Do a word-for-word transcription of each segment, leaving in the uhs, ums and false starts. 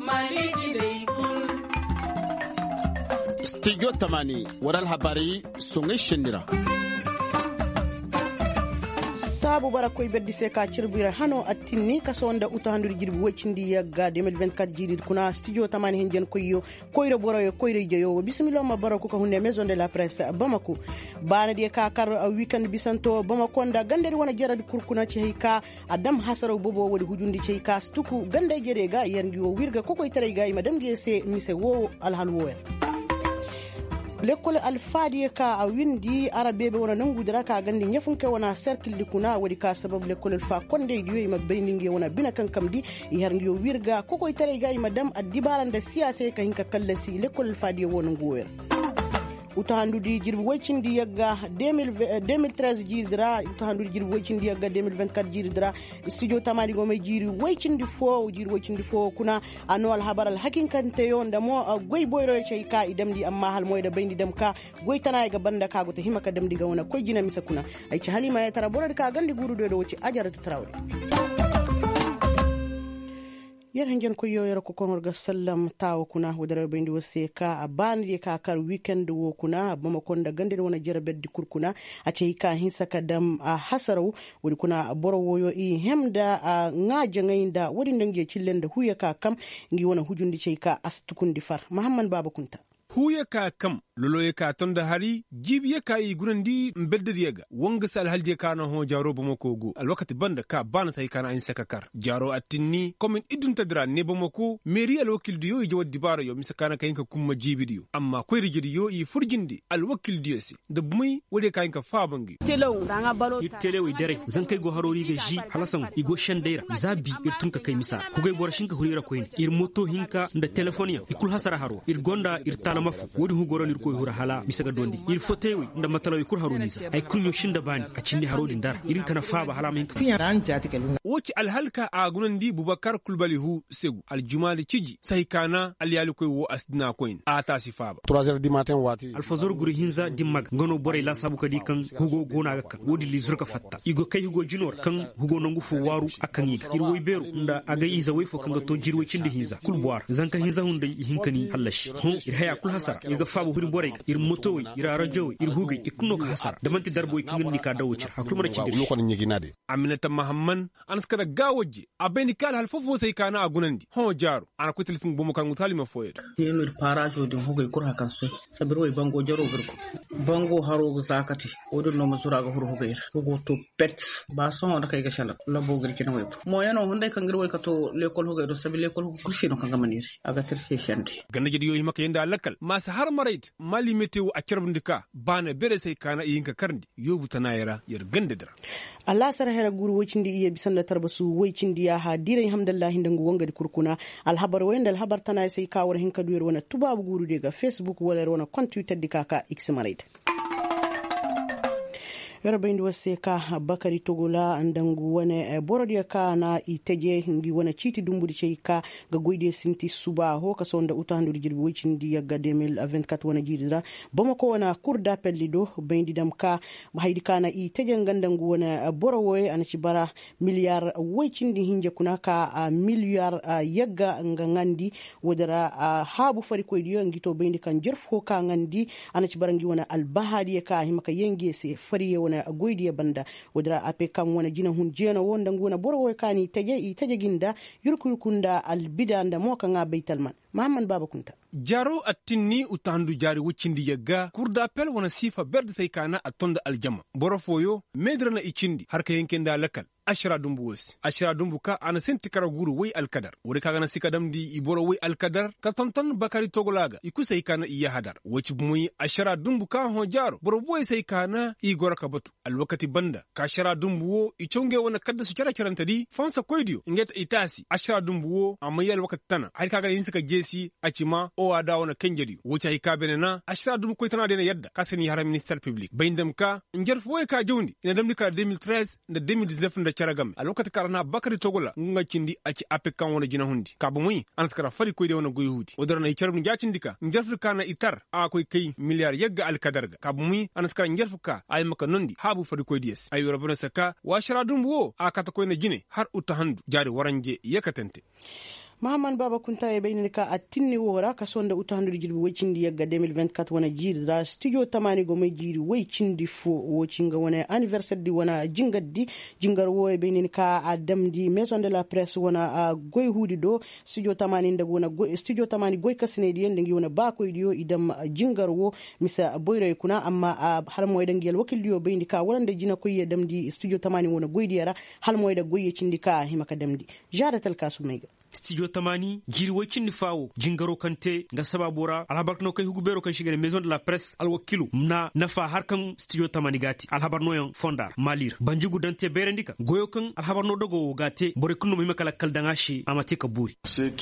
Studio Tamani waral habari songe shendira sabu bara koy beddi se ka cirbira hano attinni kaso onda uta handur jirbi wacindi yagga deux mille vingt-quatre jiri kuna studio Tamani hinjen koyo koyro boroyo koyro jeyo bismillah ma barako ko hunde maison de la presse Bamako bana de ka kar weekend bisanto Bamako nda gandari wona jaradi kurkuna ci ka adam hasaro bobo wodi hujundi ci ka stuku gande jere ga yangi o wirga ko koy tere ga madam gese mise wo alhal wo l'école alfadi ka a windi arabe be wona nangu dara ka gandi nyafunke wona cercle di kuna wadi ka sabab l'école alfa konde diyo ma bayninge wona bina kan kamdi yarngi yo wirga ko koy tere ga madam adibaranda siyase ka hinka kallasi l'école alfadi wona nguwer utahandudi jirbi waycindi yagga deux mille treize jiridra utahandudi jirbi waycindi yagga deux mille vingt-quatre jiridra studio Tamani gome jiri waycindi fo jiri waycindi fo kuna anwal habaral hakinkante yonda mo goy boyro cheyka idamdi amma hal moyda bayndi dem ka goy tana ga banda ka go to himaka damdi ga wona koy jina misa kuna ay ci halima ya tara borod ka gandi guru do do ci ajaratu tarawde yer hangen ko yoyoro ko konor ga sallam tawo kuna wadara bendi wose ka abandi ka kar weekend wo kuna bama konda gande wona jera beddi kurkuna a cey ka hinsa kadam a hasaro wodi kuna boro woyo i hemda a ngaje ngayinda wodi ndange cillende huya ka kam ngi wona hujundi cey ka astukundi far Muhammad Baba Kunta huye ka kam loloye ka tonda hari jibiye ka yi gurandi mbeddiriyaga wonga sal halde kana ho jaro Bamako go alwakati banda ka bana sai kana in sakakar jaro attinni komin idun tadra ne Bamako meri alwakil diyo je waddi bara yo misakana kayinka kumma jibidiyo amma koy rijidi yo i furjindi alwakil diyo si da bumai wode kayinka fabangi telew danga balo telew idere zan kai go harori ga ji halasan igo shandeira zabi irtun ka kai misa ku gai bor shinka hurira koyin ir moto hinka da telefoniya ikul hasara haro ir gonda ir tala mafu wodi hu goron ir koy hura hala misaga dondi il fotewi nda matalawi kur haroniza ay kunyo shinda bani a cindi harodi ndara irin kana faba hala min fiya ran jati kaluna woci alhalka a gunandi Bubakar Kulbali hu segu aljumali ciji sai kana alyali koy wo asdina koyin a ta si faba trois heures du matin wati alfazor guri hinza dimmag ngono boray la sabu kadi kan hugo gona ga kan wodi lizurka fatta igo kay hugo jinor kan hugo nangu fu waru akan yi ir woy beru nda aga iza way fo kan ga to jirwo cindi hinza kulboar zanka hinza hunde hinkani hallash hon ir haya kul hasara iga faba huri boray ir motowi ir arajowi ir hugi ikuno ka hasara damanti darboy kingin ka dawo cir hakulmar ci dir lokon nyiginade Aminata Muhammad anskara gawoje abeni kal hal fofo sai kana agunandi ho jaro ana ko telefon bomo kan mutali ma foye yemir parajo din hugay kur hakan so sabir way bango jaro gurko bango haro zakati wodon no masura ga hur hugay hugo to pet ba son da kai ga shala labo gurki na way mo yano hunde kan girway ka to lekol hugay do sabi lekol hugay kurshi no kan gamani aga tirse shandi ganna jadi yo himaka yenda lakal mas har marait mali meteo a kirbindika bana bere sai kana yinka karndi yobu tanayara yar ganda dira Allah sar hera guru wacindi iya bisanda tarbasu wacindi ya hadira alhamdulillah ndangu wanga di kurkuna alhabar wenda alhabar tana sai kawar hinka duwer wana tubabu guru daga Facebook wala wana computer dikaka x marait yarba indi wase ka Bakari Togola andangu wane borodiya ka na iteje ngi wana chiti dumbudi cheika ga goide sinti suba ho ka sonda utandu jirbi wicindi ya ga deux mille vingt-quatre wana jidira Bamako wana kurda pellido bendi dam ka haydi kana iteje ngandangu wana borowoy anachi bara miliyar wicindi hinje kuna ka miliyar yagga ngangandi wodara habu fari ko diyo ngito bendi kan jerfo ka ngandi anachi bara ngi wana albahadi ka himaka yenge se fari na goidiya banda wadra ape kan wana jina hun jena wonda ngona borwo kani taje i taje ginda yurkurkunda albida nda mo kan baitalman Muhammad Baba Kunta jaro attinni utandu jari wuccindi yagga kurda pel wana sifa berde sai kana atonda aljama borofoyo medrana ikindi harka yenkenda lakal ashra dumbu wos ashra dumbu ka ana senti kara guru way alkadar wori kaga na sikadam di iboro way alkadar ka tonton Bakari Togolaga iku sai kana iya hadar wachi muy ashra dumbu ka ho jaro boro boy sai kana i goraka batu alwakati banda ka ashra dumbu wo ichonge wana kadda su cara caranta di fansa koydio ngeta itasi ashra dumbu wo amayal wakati tana har kaga yin suka jesi achima o ada wana kenjeri wucha ikabene na ashra dumbu koy tana dena yadda kasani hara minister public bayndam ka ngerf way ka jawndi ina damdi ka deux mille treize nda deux mille dix-neuf nda caragam a lokati karana Bakari Togola nga cindi aci ape kan wona jina hundi ka bu muy anskara fari koy de wona goy hudi odorna i carbu njacindika ngerf kana itar a koy kay milliard yegga al kadarga ka bu muy anskara ngerf ka ay maka nondi habu fari koy dies ay yorobona saka wa shara dumbu wo a kata koy na jine har utahandu jari waranje yakatente Mahaman Baba Kunta e bayni ka atinni wora ka sonda utahandu jirbi wecindi yagga deux mille vingt-quatre wana jirda studio tamani go may jiri wecindi fo wocinga wana anniversaire di wana jingaddi jingar wo e bayni ka adamdi maison de la presse wana goy hudi do studio tamani ndag wana go studio tamani goy kasine di yende ngi wana ba ko idiyo idam jingar wo misa boyre kuna amma hal moy dangel wakil diyo bayni ka wala jina ko yedamdi studio tamani wana goy diyara hal moy da goy cindi ka himaka damdi jaratal kasu mayga studio tamani jiri wacin fawo jingaro kante ga sababora alhabar no kai hugubero kan shigane maison de la presse alwakilu na nafa harkan studio tamani gati alhabar no yan fondar malir banjugu dante berendika goyo kan alhabar no dogo gate bore kunno mi makala kaldanga shi amate kaburi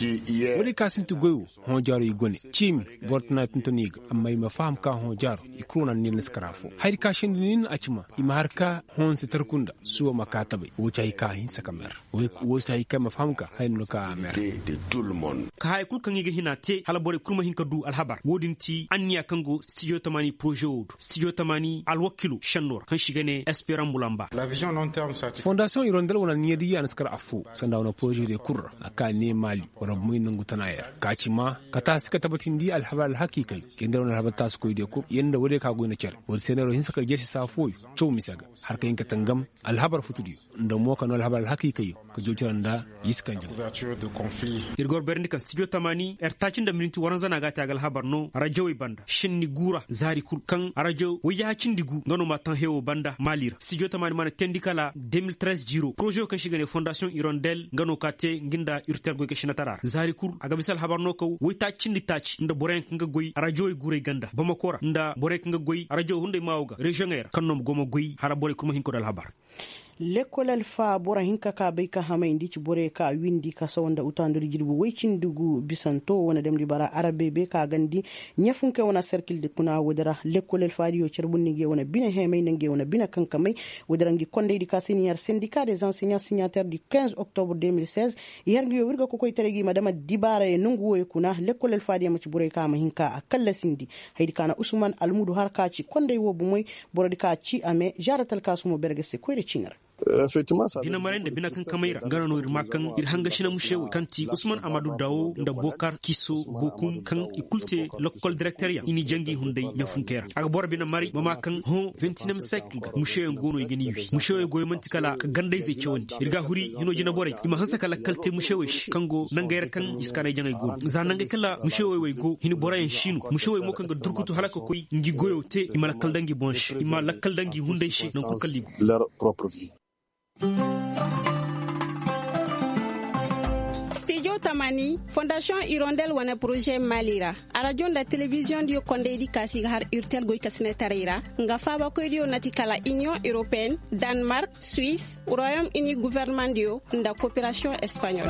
wori kasintu goyo hon jaro igone chimi bortna tuntoniga amma ima faham ka hon jaro ikruna nin skarafo hayri ka shindi nin achima ima harka hon sitarkunda suwa makatabe wucai ka hin sakamer wo wo sai ka mafhamka hayno ka de tout le monde ka hay kul kan yige hinate hala bore kurma hin kadu alhabar wodinti anniya kango studio tamani projet studio tamani alwakilu shannor kan shigane esperan mulamba la vision long terme ça fondation irondel wana niyadi an skar afu sanda wana projet de kurra aka ne mali wana muy nangu tanaya kachima kata sika tabatin di alhabar alhaqiqai kenda wana alhabar tas ko de kur yenda wode ka goina cer wor senero hin saka jesi safo chow misaga har kayin katangam alhabar futudi ndo mo kan alhabar alhaqiqai ko jojiranda yiskanje conflit irgor berndi kan studio tamani ertacin da minti waran zana gata gal habar no rajowi banda shinni gura zari kul kan rajo waya cindigu ngano matan hewo banda malir studio tamani mana tendikala deux mille treize jiro projet kan shigane fondation irondel ngano kate nginda urter go keshina tarar zari kul aga bisal habar no ko wita cindi tach nda boren nga goy rajowi gure ganda bamakora nda borek nga goy rajo hunde mawga region er kannom goma goy hara bore kuma hinko dal habar l'école alfa bora hinka ka bai ka hama indi ci bore ka windi ka sawanda utandur jirbu wecin dugu bisanto wana demdi bara arabe be ka gandi nyafunke wana circle de kuna wadara l'école alfa dio cerbunni ge wana bina hemay nange wana bina kankamay wadara ngi konde di ka senior syndicat des enseignants signataires du quinze octobre deux mille seize yargi wirga ko koy teregi madama dibara e nungu wo kuna l'école alfa dio ma ci bore ka ma hinka akalla sindi haydi kana usman almudu harka ci konde wo bu moy boro di ka ci ame jaratal kasumo bergese koy de cinar bina marende bina kan kamera ngana no irma kan ir hanga shina mushewe kanti Usman Amadou Dawo nda Bokar Kiso Bokum kan ikulte local directoria ini jangi hunde nyafunkera aga bor bina mari mama kan ho vingt-et-unième siècle mushewe ngono yigeni yufi mushewe goy mantikala ka gandai ze chewonti irga huri hino jina bore ima hansa kala kalte mushewe kango nangayar kan iskana jangay go zananga kala mushewe way go hini borayen shinu mushewe mo kan ga durkutu halaka koy ngi goyo te ima lakal dangi bonche ima lakal dangi hunde shi nan ko kalligo leur propre vie. Studio Tamani, Fondation Hirondelle wana projet Malira. Radio la télévision dio konde di kasi har urtel goy kasine tarira. Nga faba ko dio natikala Union Européenne, Danemark, Suisse, Royaume-Uni gouvernement dio nda coopération espagnole.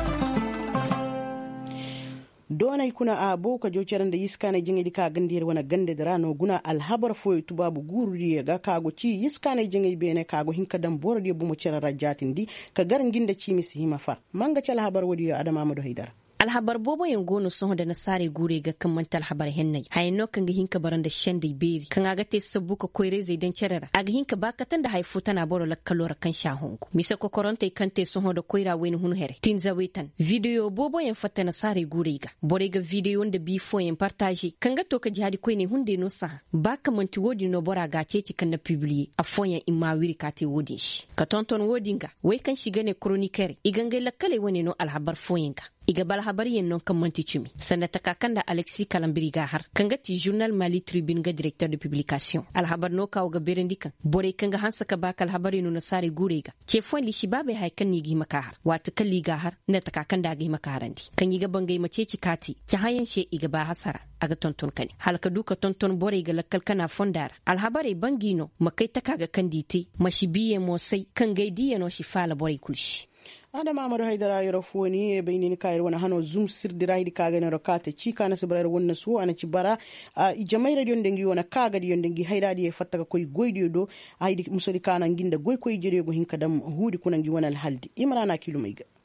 donay kuna a boka jocerande yiskane jingedi ka gandir wana gande drano guna alhabar foy tubabu gururi ga kago ci yiskane jingedi bene kago hinka dam borodi bu mo cerara jatindi ka garanginde ci misi hima far manga cal habar wodi adama amadu haidar alhabar bobo yin gono sun da nasare gure ga kan mantal habar hennai hayno kan ga hinka baranda shande beri kan aga te sabuka koire zai dan cerara aga hinka baka tan da haifu tana boro lakkalora kan shahonku misa ko koronte kan te sun da koira wen hunu here tin zawetan video bobo yin fatta nasare gure ga bore ga video da bifo yin partage kan ga to ka jihadi koine hunde no sa baka manti wodi no bora ga ceci kan na publier a fonya imma wiri ka te wodi shi ka tonton wodinga wai kan shiga ne chroniqueur iganga lakkale woni no alhabar foyinga iga bal habari yen non kan manti chumi sanata kakanda Alexis Kalambiri gahar kanga ti journal Mali Tribune ga directeur de publication al habar no kaw ga berendikan bore kanga hansa ka bakal habari no nasare gurega ce fon li shibabe hay kan ni gi makahar wata kalli gahar na ta kakanda gi makarandi kan yiga bangai mace cikati ci hayan she iga ba hasara aga tonton kani halka duka tonton bore ga lakkal kana fondar al habari bangino makai ta kaga kandite mashibiye mo sai kan gaidiye no shi fala bore kulshi adama amadu haidara yoro foni e bayni kayir wana hano zoom sirdira hidi kaga ne rokate ci kana sibrar wonna su ana ci bara i jamai radio ndengi wona kaga di ndengi haidadi e fatta koy goydi do haydi musori kana nginda goy koy jere go hinka dam huudi kunangi wona al haldi imrana kilumaiga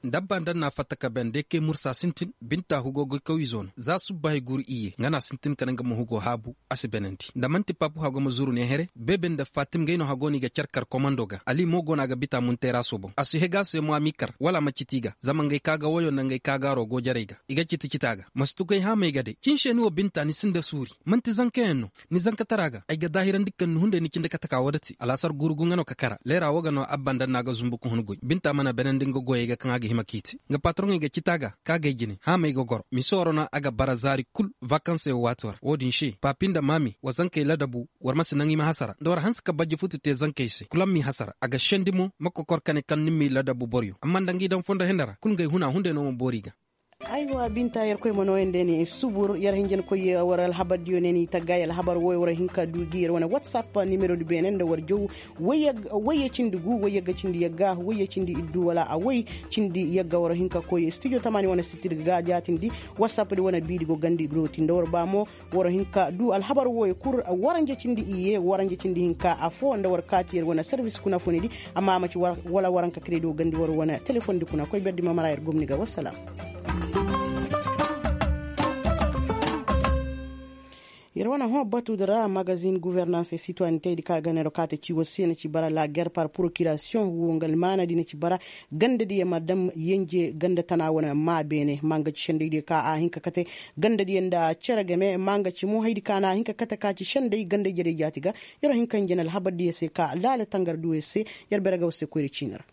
dabba dan na fataka ben de ke mursa sintin binta hugo go kawizon za su bai gur iye ngana sintin kananga mo hugo habu asibenenti da manti papu hago mo zuru ne here beben da fatim gaino hago ni ga charkar komando ga ali mo gona ga bita mun tera sobo asu hega se mo amikar wala macitiga zaman gai kaga wayo nan gai kaga rogo jarega iga kiti kitaga mastu gai ha mai gade kin shenu binta ni sinda suri manti zankenno ni zanka taraga ai ga dahiran dikkan hunde ni kinda kataka wadati alasar gurgu ngano kakara lera waga no abban naga zumbu ko hungoy binta mana benen dingo goyega kan aga himakiti nga patron ga kitaga kaga gine ha mai gogor mi sorona aga barazari kul vacances watwar wodin she papinda mami wazanke ladabu war masinangi ma hasara dor hanska bajje futu te zanke se kulam mi hasara aga shendimo makokor kane kan nimmi ladabu boryo amma dangi dan fonda hendara kul ngay huna hunde no mo boriga aywa binta yar koy mono endeni subur yar hinjen koy waral habad yoneni tagayal habar woy wara hinka dugi yar wana whatsapp numero du benen da war jow waye waye cindi gu waye ga cindi yagga waye cindi iddu wala a way cindi yagga wara hinka koy studio tamani wana sitir ga jatindi whatsapp di wana bidi go gandi do tindo war bamo wara hinka du al habar woy kur waranje cindi iye waranje cindi hinka afo nda war kati yar wana service kuna fonidi amma ma ci wala waranka credo gandi war wana telephone di kuna koy beddi mamara yar gomni ga wassalam Yerwana ho batu dara magazine gouvernance et citoyenneté di ka ganero kate ci wosene ci bara la guerre par procuration wongal mana dina ci bara gande di madam yenje gande tana wona ma bene manga ci shende di ka a hinka kate gande di nda ceragame manga ci mo haydi kana hinka kate ka ci shende gande jede jatiga yero hinka jenal habadi se ka lale tangar duwe se yer beraga wose ko ricinara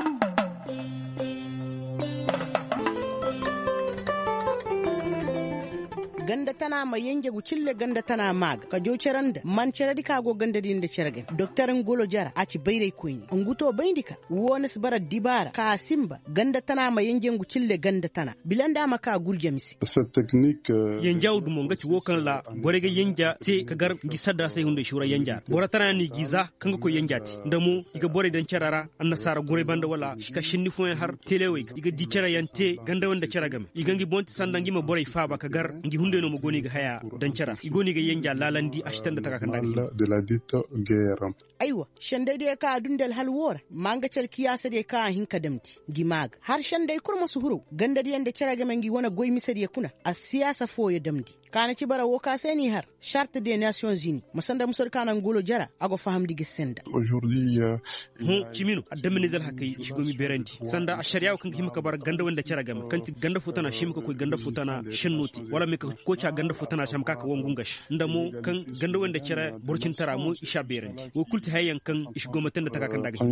ganda tana ma yenge gu cille ganda tana mag ka jo ceranda man ceradi ka go ganda din de cerage docteur ngolo jara aci bayre koyni nguto bayndika wones bara dibara ka simba ganda tana ma yenge gu cille ganda tana bilanda maka gurjamisi cette technique yenjawdu mo ngati wokan la borege yenja te ka gar ngi sadda sai hunde shura yenja bora tana ni giza kanga ko yenjati ndamu iga bore dan cerara anna sara gore banda wala shika shinni fu har telewe iga di cera yante ganda wanda ceragame iga ngi bonti sandangi ma bore faba ka gar ngi hunde no mo goni ga haya dan cara igoni ga yenja lalandi ashtan da taka kan daga de la dite guerre aiwa shande de ka dundal halwor manga cal kiyasa de ka hinka damti gimag har shande kurma suhuru ganda de yanda cara ga mangi wona goy misari kuna a siyasa fo ya damdi kana ci bara woka seni har charte des nations unies masanda musor kana ngolo jara ago faham dige senda aujourd'hui hu chimino adamene zal hakai shigomi beranti sanda a shari'a kan himka bar ganda wanda cara ga kanti ganda futana shimka ko ganda futana shennoti wala me ko cha ganda futana sham kaka wongun gash ndamo kan ganda wanda cara burcin tara mu isha beranti wo kulti hayyan kan ishgomatan da taka kan daga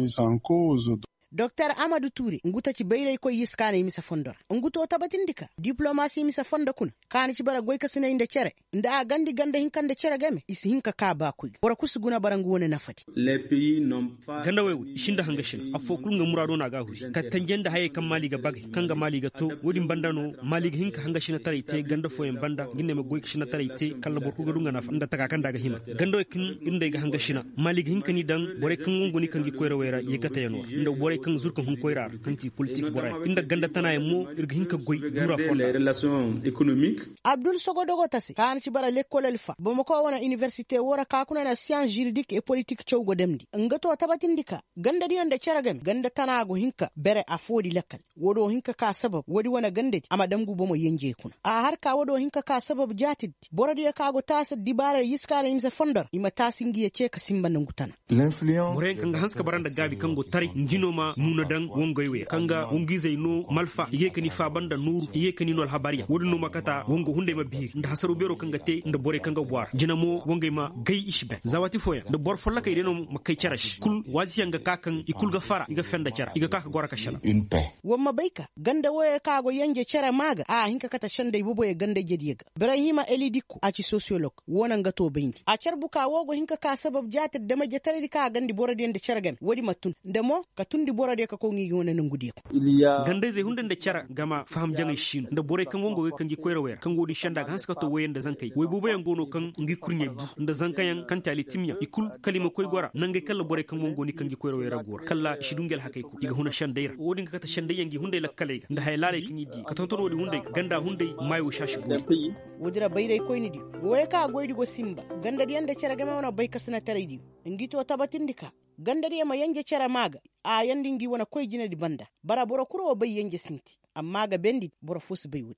Docteur Amadou Touré nguta ci bayray ko yiskana misa fondor nguto tabatindika diplomatie misa fonda kun kana ci bara goy kasina inde cere nda gandi ganda hinkande cere game isi hinka ka ba kuy wara kusuguna barangu wona nafati les pays n'ont pas ganda wewu shinda hangashin afo kulnga murado na ga huji ka tangenda haye kan mali ga bag kanga mali ga to wodin bandano mali ga hinka hangashin tare te ganda foyen banda ginne me goy kishina tare te kala borku ga dunga nafa nda taka kan daga hima ganda kin inda ga hangashina mali ga hinka ni dan bore kan ngoni kan gi koyra wera yekata yanwa nda bore kan zurkan hun koyrar kanti politique boray inda ganda tana mo irga hinka goy dura fonda les relations économiques Abdul Sogodogo tasi kan ci bara l'école elfa bo mako wana université wora ka kuna na science juridique et politique chowgo demdi ngato tabatindika ganda di yonde ceragam ganda tana go hinka bere afodi lakkal wodo hinka ka sabab wodi wana gande ama damgu bomo yenje kuna a har ka wodo hinka ka sabab jatid borodi ka go tasa dibara yiskala imse fondor ima tasingi ye ce ka simba ngutana l'influence boren kanga hanska baranda gabi kango tari ndinoma nuna dan wongoywe kanga wongizay no malfa yekani fa banda nuru yekani no habariya wodno makata wongo hunde ma biir nda hasaru bero kanga te nda bore kanga boar jinamo wongay ma gay ishbe zawati foya nda bor folla kay deno makay charash kul wasi yanga kakan ikul ga fara iga fenda chara iga kaka gora ka shala une paix womma bayka ganda woye kago yanje chara maga a hinka kata shande bubo ye ganda jediga ibrahima elidikku a ci sociologue wona ngato bindi a charbuka wogo hinka ka sabab jata dama jetare ka gandi borade nda charagam wodi matun ndemo ka tundi borade ka ko ngi yona ngudi ko gande ze hunde nda chara gama faham jangay shin nda bore kan wongo kan gi koyra wer kan godi shanda ga haska to woyen da zankay way bubo yan gono kan ngi kurnye bu nda zankayan kan tali timya ikul kalima koy gora nangay kala bore kan wongo ni kan gi koyra wer gora kala shidungel hakay ko iga huna shandeira wodi ngaka ta shandeya ngi hunde la kale nda hay lale kin yidi ka tonton wodi hunde ganda hunde mayu shashi bu wodira bayray koy ni di woy ka goydi go simba ganda di anda chara gama wana bay kasna taraydi ngito tabatindika gandari ma yanje cara maga a yandingi wana koy jina di banda bara bora kuro bai yanje sinti amma ga bendi bora fosu bai wudi